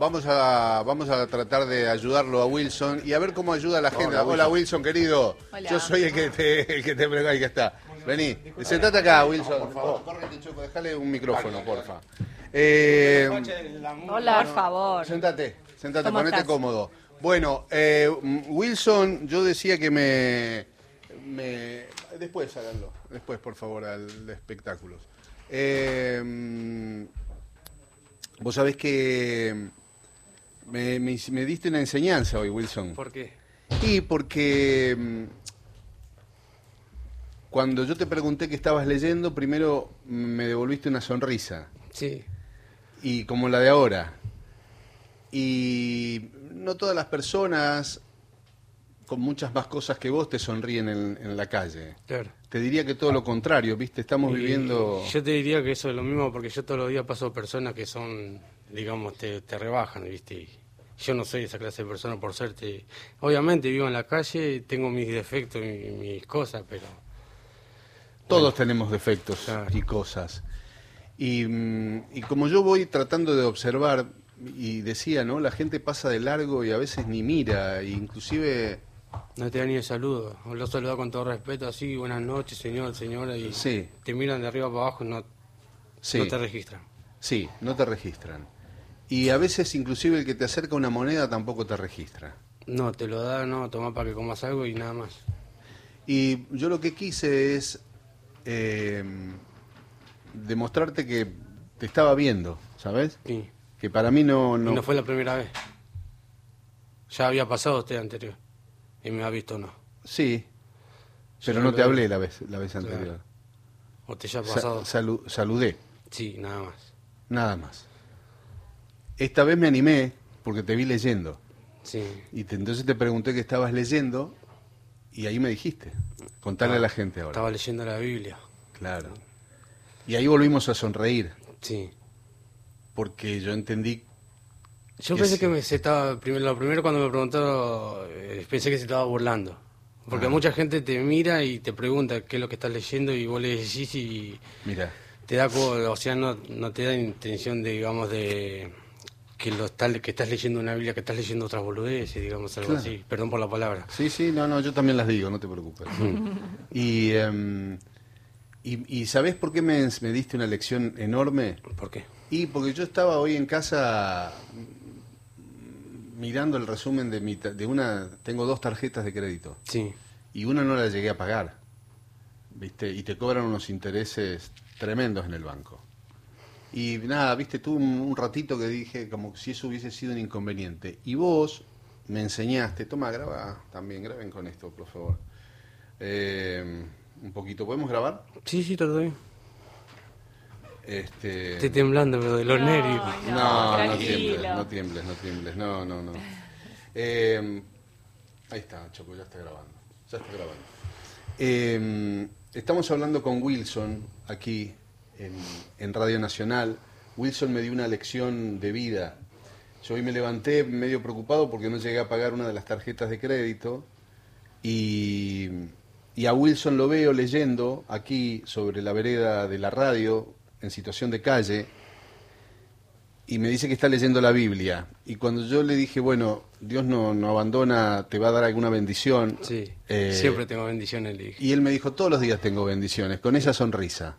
vamos a tratar de ayudarlo a Wilson y a ver cómo ayuda a la gente. Hola Wilson, querido. Hola. Yo soy el que te ahí que está. Vení, sentate acá, Wilson, por favor. Córrete, Choco, dejale un micrófono, porfa. Hola, por favor. Sentate, ¿Cómo ponete estás? cómodo. Bueno, Wilson, yo decía que después háganlo, después por favor, al de espectáculos. Vos sabés que me diste una enseñanza hoy, Wilson. ¿Por qué? Y porque cuando yo te pregunté qué estabas leyendo, primero me devolviste una sonrisa, Sí. y como la de ahora. Y no todas las personas con muchas más cosas que vos te sonríen en la calle. Claro. Te diría que todo lo contrario, ¿viste? Estamos Y viviendo... Yo te diría que eso es lo mismo porque yo todos los días paso personas que son, digamos, te rebajan, ¿viste? Y yo no soy esa clase de persona por serte. Obviamente vivo en la calle, tengo mis defectos y mis cosas, pero... Todos tenemos defectos Claro. y cosas. Y como yo voy tratando de observar, y decía, ¿no? La gente pasa de largo y a veces ni mira, e inclusive... No te da ni el saludo. Lo saluda con todo respeto, así, buenas noches, señor, señora, y Sí. te miran de arriba para abajo y no Sí, te registran. sí, no te registran. Y a veces inclusive el que te acerca una moneda tampoco te registra. No, te lo da, no, toma para que comas algo y nada más. Y yo lo que quise es demostrarte que te estaba viendo, ¿sabes? Sí. Que para mí Y no fue la primera vez. Ya había pasado usted anterior. Y me ha visto o no. Sí, pero Yo no lo te veo. hablé la vez anterior. ¿O te ya ha pasado? Saludé, Sí, nada más. nada más. Esta vez me animé porque te vi leyendo. Sí. Y entonces te pregunté qué estabas leyendo y ahí me dijiste. Contale a la gente ahora. Estaba leyendo la Biblia. Claro. Y ahí volvimos a sonreír Sí. porque yo entendí... Yo Que pensé sí. que se estaba... Lo primero cuando me preguntó, pensé que se estaba burlando. Porque Ah. mucha gente te mira y te pregunta qué es lo que estás leyendo y vos le decís y Mira, te da o sea, no te da intención de, digamos, de que que estás leyendo una Biblia, que estás leyendo otras boludeces, digamos, algo Claro. así. Perdón por la palabra. sí, no, yo también las digo, no te preocupes. Y ¿sabés por qué me diste una lección enorme? ¿Por qué? Y porque yo estaba hoy en casa mirando el resumen de una... Tengo 2 tarjetas de crédito Sí. y una no la llegué a pagar, ¿viste? Y te cobran unos intereses tremendos en el banco. Y nada, ¿viste? Tuve un ratito que dije como si eso hubiese sido un inconveniente. Y vos me enseñaste... Toma, graba también, graben con esto, por favor. Un poquito, ¿podemos grabar? Sí, todo bien. Este... Estoy temblando, pero de los nervios. No tranquilo. tiembles, no. Ahí está, Choco, ya está grabando. Estamos hablando con Wilson aquí en Radio Nacional. Wilson me dio una lección de vida. Yo hoy me levanté medio preocupado porque no llegué a pagar una de las tarjetas de crédito y a Wilson lo veo leyendo aquí sobre la vereda de la radio en situación de calle y me dice que está leyendo la Biblia. Y cuando yo le dije, bueno, Dios no abandona, te va a dar alguna bendición. Sí, siempre tengo bendiciones, le dije. Y él me dijo, todos los días tengo bendiciones, con esa sonrisa.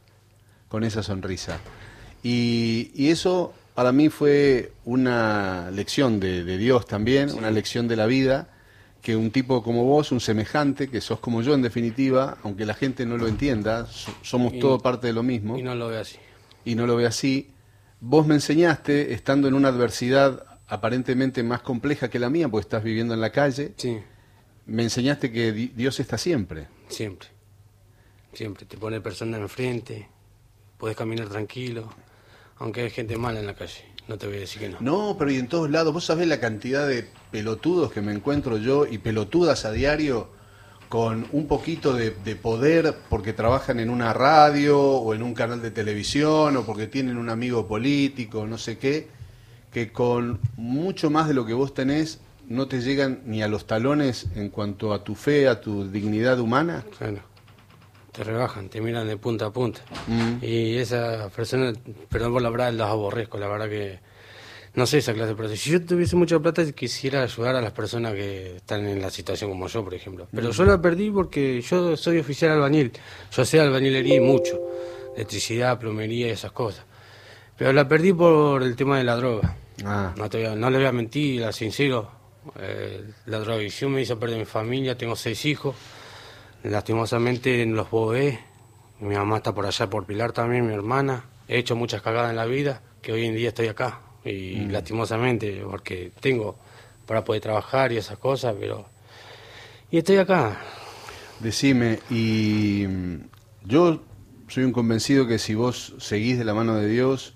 Y eso para mí fue una lección de Dios también, Sí. una lección de la vida, que un tipo como vos, un semejante, que sos como yo en definitiva, aunque la gente no lo entienda, somos Y- todo parte de lo mismo. Y no lo veo así. Y no lo ve así. Vos me enseñaste, estando en una adversidad aparentemente más compleja que la mía, porque estás viviendo en la calle, Sí, me enseñaste que Dios está siempre. siempre. Siempre. Te pone personas enfrente, podés caminar tranquilo, aunque hay gente mala en la calle. No te voy a decir que no. No, pero y en todos lados, vos sabés la cantidad de pelotudos que me encuentro yo y pelotudas a diario con un poquito de poder porque trabajan en una radio o en un canal de televisión o porque tienen un amigo político, no sé qué, que con mucho más de lo que vos tenés no te llegan ni a los talones en cuanto a tu fe, a tu dignidad humana. Claro. Te rebajan, te miran de punta a punta. Mm. Y esas personas, perdón por la verdad, las aborrezco. La verdad que No sé esa clase de personas. Si yo tuviese mucha plata, quisiera ayudar a las personas que están en la situación como yo, por ejemplo. Pero yo la perdí porque yo soy oficial albañil. Yo sé albañilería y mucho. Electricidad, plomería y esas cosas. Pero la perdí por el tema de la droga. Ah, No le voy a mentir, a sincero. La drogadicción me hizo perder mi familia, tengo 6 hijos. Lastimosamente no los puedo ver. Mi mamá está por allá, por Pilar también, mi hermana. He hecho muchas cagadas en la vida, que hoy en día estoy acá. Y lastimosamente, porque tengo para poder trabajar y esas cosas, pero... Y estoy acá. decime, y yo soy un convencido que si vos seguís de la mano de Dios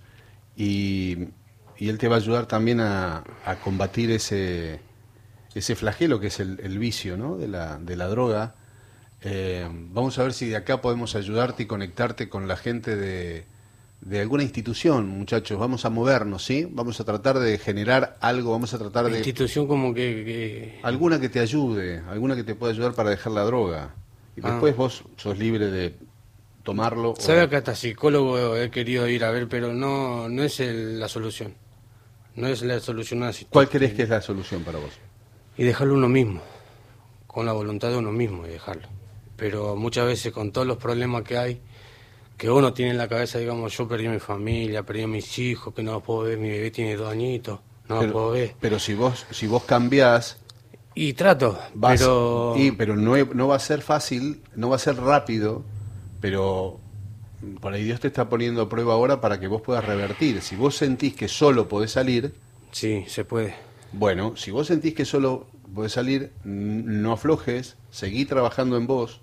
y Él te va a ayudar también a combatir ese flagelo que es el vicio, ¿no? de la droga. Vamos a ver si de acá podemos ayudarte y conectarte con la gente de alguna institución, muchachos. Vamos a movernos, ¿sí? Vamos a tratar de generar algo, vamos a tratar de... Institución como que... Alguna que te ayude, alguna que te pueda ayudar para dejar la droga. Y después vos sos libre de tomarlo. Sabe que hasta psicólogo he querido ir a ver, pero no es la solución. No es la solución a la situación. ¿Cuál crees que es la solución para vos? Y dejarlo uno mismo, con la voluntad de uno mismo y dejarlo. Pero muchas veces con todos los problemas que hay, que uno tiene en la cabeza, digamos, yo perdí a mi familia, perdí a mis hijos, que no los puedo ver, mi bebé tiene 2 añitos, no los puedo ver. Pero si vos cambiás... Y trato, pero... pero no va a ser fácil, no va a ser rápido, pero por ahí Dios te está poniendo a prueba ahora para que vos puedas revertir. Si vos sentís que solo podés salir... Sí, se puede. Bueno, si vos sentís que solo podés salir, no aflojes, seguí trabajando en vos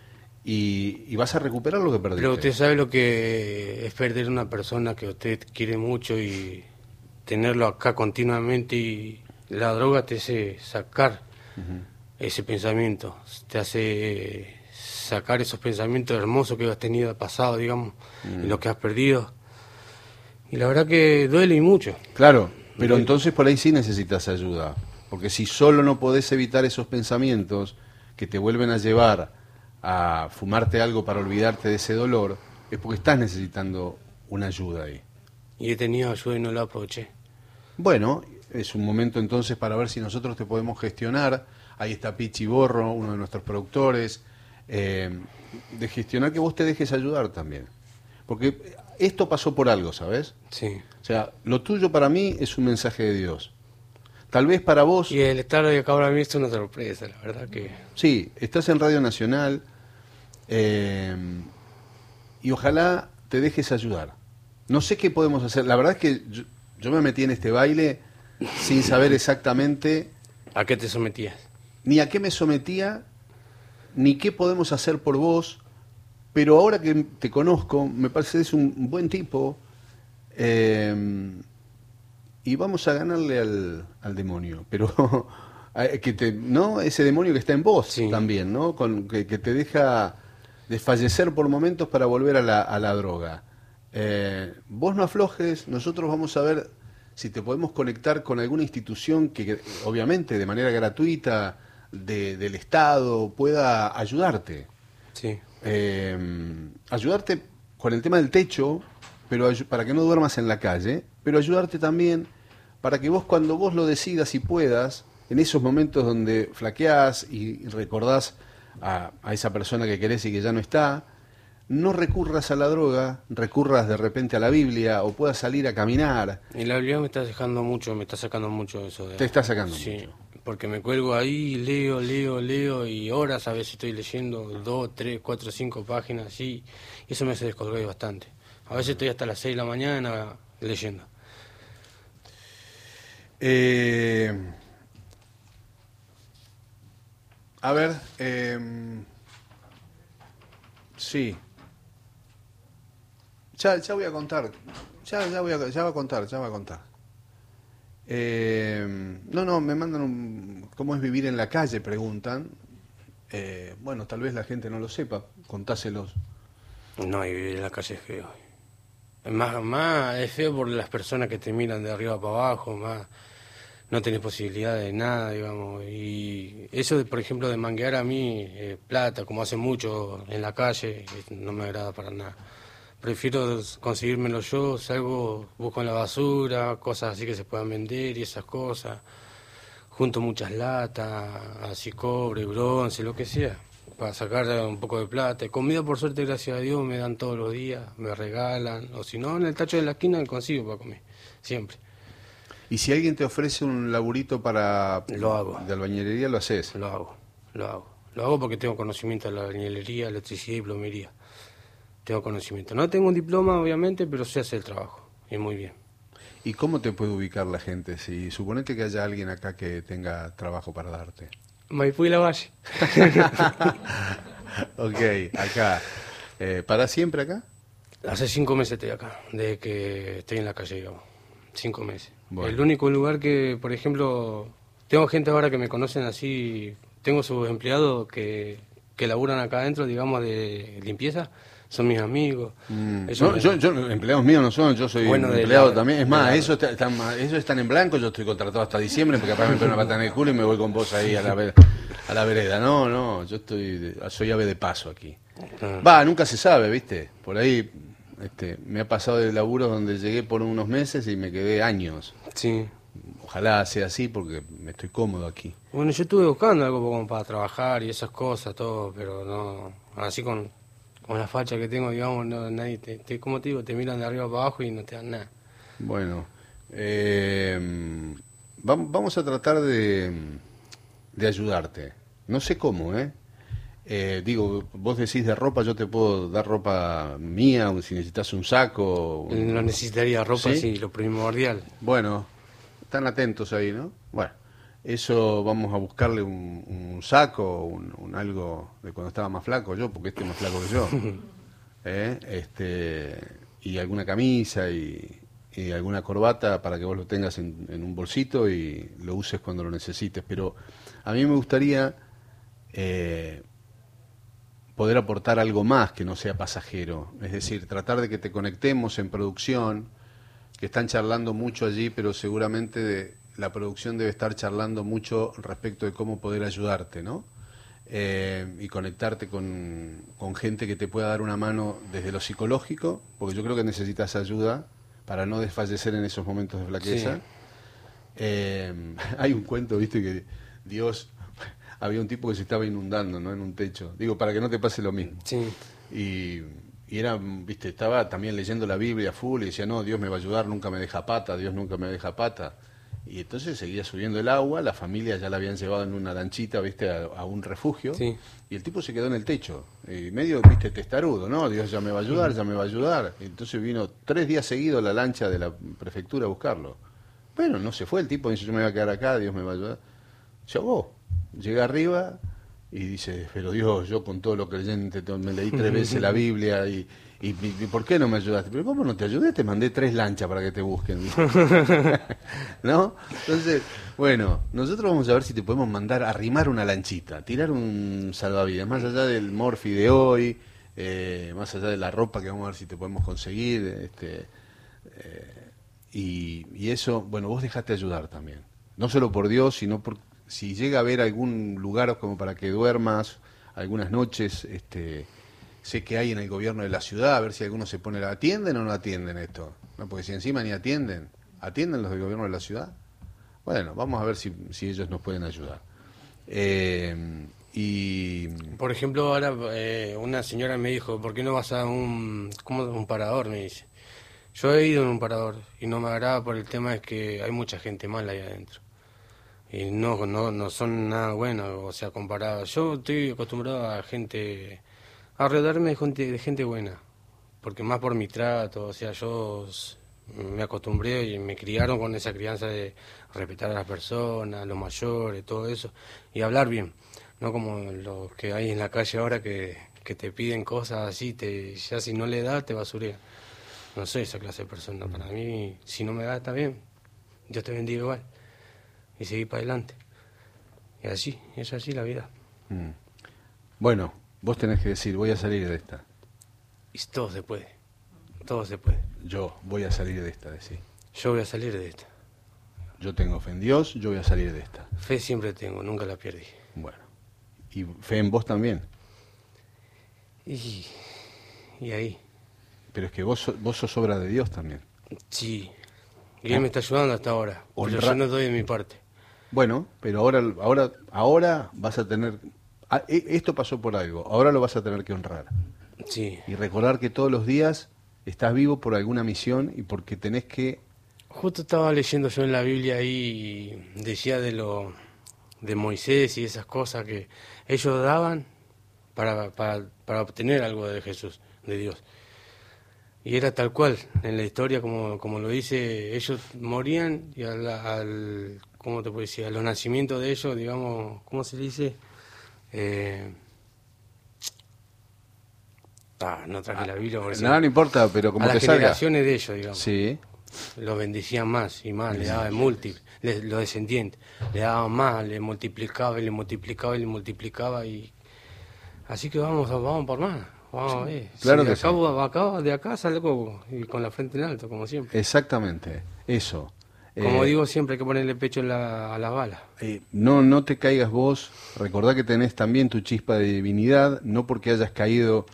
y vas a recuperar lo que perdiste. Pero usted sabe lo que es perder una persona que usted quiere mucho y tenerlo acá continuamente, y la droga te hace sacar ese pensamiento, te hace sacar esos pensamientos hermosos que has tenido pasado, digamos, y lo que has perdido. Y la verdad que duele y mucho. Claro, pero entonces por ahí sí necesitas ayuda, porque si solo no podés evitar esos pensamientos que te vuelven a llevar a fumarte algo para olvidarte de ese dolor, es porque estás necesitando una ayuda ahí. Y he tenido ayuda y no la aproveché. Bueno, es un momento entonces para ver si nosotros te podemos gestionar. Ahí está Pichi Borro, uno de nuestros productores, de gestionar que vos te dejes ayudar también. Porque esto pasó por algo, ¿sabes? Sí. O sea, lo tuyo para mí es un mensaje de Dios. Tal vez para vos... Y el estar hoy acá para mí es una sorpresa, la verdad que... Sí, estás en Radio Nacional y ojalá te dejes ayudar. No sé qué podemos hacer. La verdad es que yo me metí en este baile sin saber exactamente... ¿A qué te sometías? Ni a qué me sometía, ni qué podemos hacer por vos, pero ahora que te conozco, me parece que eres un buen tipo, y vamos a ganarle al demonio, pero ¿no? Ese demonio que está en vos también, ¿no? Que te deja desfallecer por momentos para volver a la droga. Vos no aflojes, nosotros vamos a ver si te podemos conectar con alguna institución que obviamente de manera gratuita del Estado pueda ayudarte. Sí. Ayudarte con el tema del techo, pero para que no duermas en la calle, pero ayudarte también para que vos, cuando vos lo decidas y puedas, en esos momentos donde flaqueás y recordás a esa persona que querés y que ya no está, no recurras a la droga, recurras de repente a la Biblia o puedas salir a caminar. Y la Biblia me está sacando mucho eso. Te está sacando sí, mucho. Porque me cuelgo ahí, leo y horas a veces estoy leyendo 2, 3, 4, 5 páginas así, y eso me hace descolgar bastante. A veces estoy hasta las 6 de la mañana leyendo. A ver, sí. Ya voy a contar. Ya va a contar. No, me mandan ¿cómo es vivir en la calle? Preguntan. Bueno, tal vez la gente no lo sepa. Contáselos. No, y vivir en la calle es feo. Más es feo por las personas que te miran de arriba para abajo, más no tenés posibilidad de nada, digamos. Y eso, por ejemplo, de manguear a mí plata, como hace mucho en la calle, no me agrada para nada. prefiero conseguírmelo yo, salgo, busco en la basura, cosas así que se puedan vender y esas cosas. Junto muchas latas, así cobre, bronce, lo que sea, para sacar un poco de plata. Comida, por suerte, gracias a Dios, me dan todos los días, me regalan, o si no, en el tacho de la esquina consigo para comer, siempre. Y si alguien te ofrece un laburito para Lo hago. de albañilería, lo haces. Lo hago, lo hago. Lo hago porque tengo conocimiento de la albañilería, electricidad y plomería. Tengo conocimiento. No tengo un diploma, obviamente, pero sé hacer el trabajo, y muy bien. ¿Y cómo te puede ubicar la gente? Si suponete que haya alguien acá que tenga trabajo para darte. Maipú y la Valle. Ok, acá. ¿Para siempre acá? Hace 5 meses estoy acá, desde que estoy en la calle, digamos. 5 meses. Bueno. El único lugar que, por ejemplo, tengo gente ahora que me conocen así, tengo sus empleados que laburan acá adentro, digamos, de limpieza, son mis amigos. No, yo, empleados míos no son, yo soy Bueno, empleado también. Es más, eso están en blanco, yo estoy contratado hasta diciembre porque capaz me pego una patada en el culo y me voy con vos ahí a la vereda. No, yo soy ave de paso aquí. Nunca se sabe, ¿viste? Por ahí me ha pasado de laburos donde llegué por unos meses y me quedé años. Sí. Ojalá sea así porque me estoy cómodo aquí. Bueno, yo estuve buscando algo como para trabajar y esas cosas, todo, pero no, así con la facha que tengo, digamos, no, nadie como te digo, te miran de arriba para abajo y no te dan nada. Bueno, vamos a tratar de ayudarte. No sé cómo, ¿eh? Digo, vos decís de ropa, yo te puedo dar ropa mía, o si necesitas un saco. No necesitaría ropa, ¿Sí? sí, lo primordial. Bueno, están atentos ahí, ¿no? Bueno, eso vamos a buscarle un saco, un algo de cuando estaba más flaco yo, porque este es más flaco que yo. Y alguna camisa y alguna corbata para que vos lo tengas en un bolsito y lo uses cuando lo necesites. Pero a mí me gustaría poder aportar algo más que no sea pasajero. Es decir, tratar de que te conectemos en producción, que están charlando mucho allí, pero seguramente la producción debe estar charlando mucho respecto de cómo poder ayudarte, ¿no? Y conectarte con gente que te pueda dar una mano desde lo psicológico, porque yo creo que necesitas ayuda para no desfallecer en esos momentos de flaqueza. Sí. Hay un cuento, viste, que Dios, había un tipo que se estaba inundando, ¿no? En un techo. Digo, para que no te pase lo mismo. Sí. Y era, viste, estaba también leyendo la Biblia full y decía, no, Dios me va a ayudar, nunca me deja pata, Dios nunca me deja pata. Y entonces seguía subiendo el agua, la familia ya la habían llevado en una lanchita, viste, a un refugio, Sí. Y el tipo se quedó en el techo, y medio, viste, testarudo, ¿no? Dios ya me va a ayudar, ya me va a ayudar. Y entonces vino 3 días seguidos la lancha de la prefectura a buscarlo. Bueno, no se fue el tipo, dice, yo me voy a quedar acá, Dios me va a ayudar. Se ahogó. Llega arriba y dice, pero Dios, yo con todo lo creyente me leí 3 veces la Biblia y ¿por qué no me ayudaste? Pero ¿cómo no te ayudé? Te mandé 3 lanchas para que te busquen. ¿No? Entonces, bueno, nosotros vamos a ver si te podemos mandar a arrimar una lanchita, tirar un salvavidas, más allá del morfi de hoy, más allá de la ropa que vamos a ver si te podemos conseguir, y eso, bueno, vos dejate ayudar también. No solo por Dios, sino por si llega a haber algún lugar como para que duermas algunas noches, sé que hay en el gobierno de la ciudad, a ver si algunos se pone, ¿atienden o no atienden esto? ¿No? Porque si encima ni atienden los del gobierno de la ciudad. Bueno, vamos a ver si ellos nos pueden ayudar. Por ejemplo, ahora una señora me dijo, ¿por qué no vas a un parador? Me dice. Yo he ido en un parador y no me agrada por el tema es que hay mucha gente mala ahí adentro. Y no son nada buenos, o sea, comparado. Yo estoy acostumbrado a rodearme de gente buena, porque más por mi trato, o sea, yo me acostumbré y me criaron con esa crianza de respetar a las personas, a los mayores, todo eso, y hablar bien, no como los que hay en la calle ahora que te piden cosas así, ya si no le das te basurean. No soy esa clase de persona, para mí, si no me da está bien, Dios te bendiga igual. Y seguir para adelante. Y así, es así la vida. Bueno, vos tenés que decir, voy a salir de esta. Y todo se puede. Yo voy a salir de esta, decís. Yo voy a salir de esta. Yo tengo fe en Dios, yo voy a salir de esta. Fe siempre tengo, nunca la perdí. Bueno, ¿y fe en vos también? Y ahí. Pero es que vos sos obra de Dios también. Sí, y Él me está ayudando hasta ahora, pero yo no doy de mi parte. Bueno, pero ahora vas a tener... Esto pasó por algo, ahora lo vas a tener que honrar. Sí. Y recordar que todos los días estás vivo por alguna misión y porque tenés que... Justo estaba leyendo yo en la Biblia ahí y decía de Moisés y esas cosas que ellos daban para obtener algo de Jesús, de Dios. Y era tal cual, en la historia como lo dice, ellos morían y ¿cómo te puedo decir? A los nacimientos de ellos, digamos, ¿cómo se dice? No traje la Biblia. No importa, pero como a te las salga. generaciones de ellos, digamos. Sí. Los bendecían más y más, le daban múltiples, los descendientes, le daban más, le multiplicaba y le multiplicaba y le multiplicaba y así que vamos por más, vamos a ver. Claro si que sí. De acá salgo y con la frente en alto, como siempre. Exactamente, eso. Como digo siempre, hay que ponerle pecho a las balas. No te caigas vos, recordá que tenés también tu chispa de divinidad, no porque hayas caído,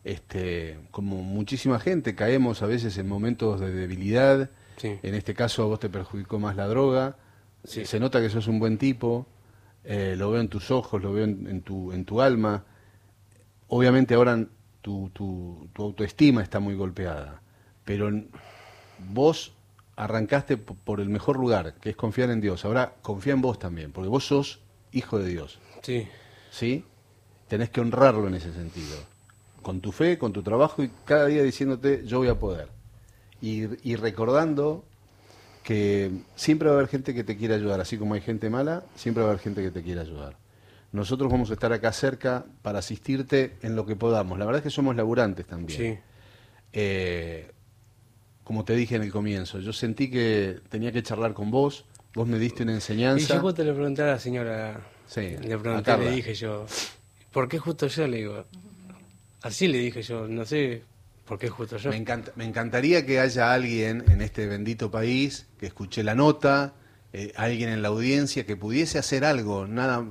como muchísima gente, caemos a veces en momentos de debilidad, Sí. En este caso a vos te perjudicó más la droga, Sí. Se nota que sos un buen tipo, lo veo en tus ojos, lo veo en tu alma, obviamente ahora tu autoestima está muy golpeada, pero vos arrancaste por el mejor lugar, que es confiar en Dios. Ahora confía en vos también, porque vos sos hijo de Dios. Sí. ¿Sí? Tenés que honrarlo en ese sentido. Con tu fe, con tu trabajo y cada día diciéndote, yo voy a poder. Y recordando que siempre va a haber gente que te quiere ayudar. Así como hay gente mala, siempre va a haber gente que te quiere ayudar. Nosotros vamos a estar acá cerca para asistirte en lo que podamos. La verdad es que somos laburantes también. Sí. Como te dije en el comienzo, yo sentí que tenía que charlar con vos, vos me diste una enseñanza. Y yo justo le pregunté a la señora, Sí, le pregunté, le dije yo, ¿por qué justo yo? Le digo, así le dije yo, no sé por qué justo yo. Me encantaría que haya alguien en este bendito país que escuche la nota, alguien en la audiencia que pudiese hacer algo.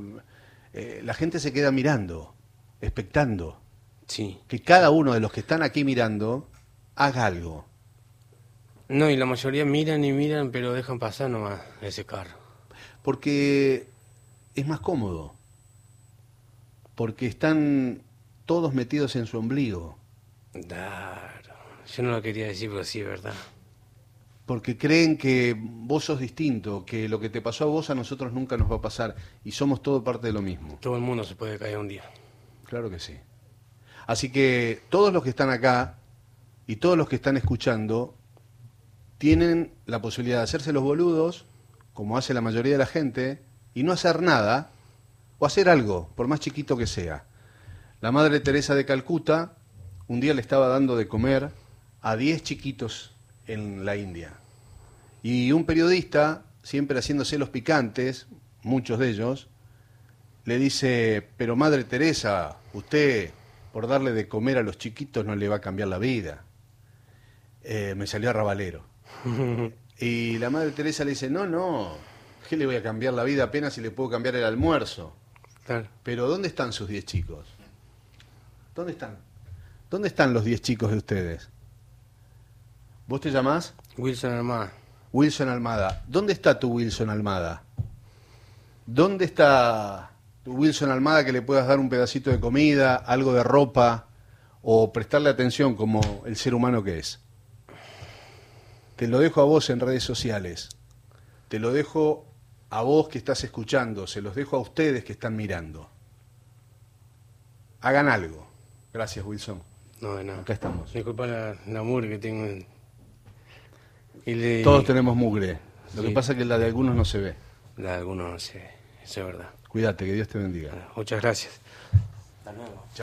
La gente se queda mirando, expectando. Sí. Que cada uno de los que están aquí mirando haga algo. No, y la mayoría miran y miran, pero dejan pasar nomás ese carro. Porque es más cómodo. Porque están todos metidos en su ombligo. Claro. Yo no lo quería decir, pero sí es verdad. Porque creen que vos sos distinto, que lo que te pasó a vos a nosotros nunca nos va a pasar. Y somos todo parte de lo mismo. Todo el mundo se puede caer un día. Claro que sí. Así que todos los que están acá y todos los que están escuchando tienen la posibilidad de hacerse los boludos, como hace la mayoría de la gente, y no hacer nada, o hacer algo, por más chiquito que sea. La Madre Teresa de Calcuta un día le estaba dando de comer a 10 chiquitos en la India. Y un periodista, siempre haciéndose los picantes, muchos de ellos, le dice, pero Madre Teresa, usted por darle de comer a los chiquitos no le va a cambiar la vida. Me salió arrabalero. Y la Madre Teresa le dice, no, ¿qué le voy a cambiar la vida apenas si le puedo cambiar el almuerzo? Claro. Pero ¿dónde están sus 10 chicos? ¿Dónde están? ¿Dónde están los 10 chicos de ustedes? ¿Vos te llamás? Wilson Armada. Wilson Almada. ¿Dónde está tu Wilson Almada? ¿Dónde está tu Wilson Almada que le puedas dar un pedacito de comida, algo de ropa o prestarle atención como el ser humano que es? Te lo dejo a vos en redes sociales. Te lo dejo a vos que estás escuchando. Se los dejo a ustedes que están mirando. Hagan algo. Gracias, Wilson. No, de nada. Acá estamos. Disculpa la mugre que tengo. Todos tenemos mugre. Lo Sí. que pasa es que la de algunos no se ve. La de algunos, no sé. Eso es verdad. Cuídate, que Dios te bendiga. Muchas gracias. Hasta luego.